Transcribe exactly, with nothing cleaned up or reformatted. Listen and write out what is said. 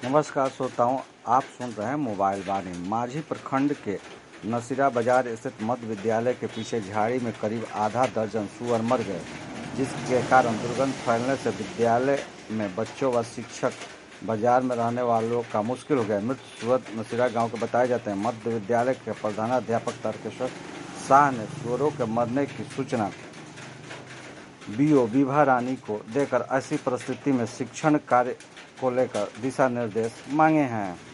नमस्कार श्रोताओं, आप सुन रहे हैं मोबाइल वाणी। माझी प्रखंड के नसीरा बाजार स्थित मध्य विद्यालय के पीछे झाड़ी में करीब आधा दर्जन सुअर मर गए, जिसके कारण दुर्गंध फैलने से विद्यालय में बच्चों व शिक्षक बाजार में रहने वालों का मुश्किल हो गया। मृत सुअर नसीरा गांव के बताए जाते हैं। मध्य विद्यालय के प्रधानाध्यापक तारकेश्वर शाह ने सुअरों के मरने की सूचना बीओ विभा रानी को देकर ऐसी परिस्थिति में शिक्षण कार्य को लेकर दिशा निर्देश मांगे हैं।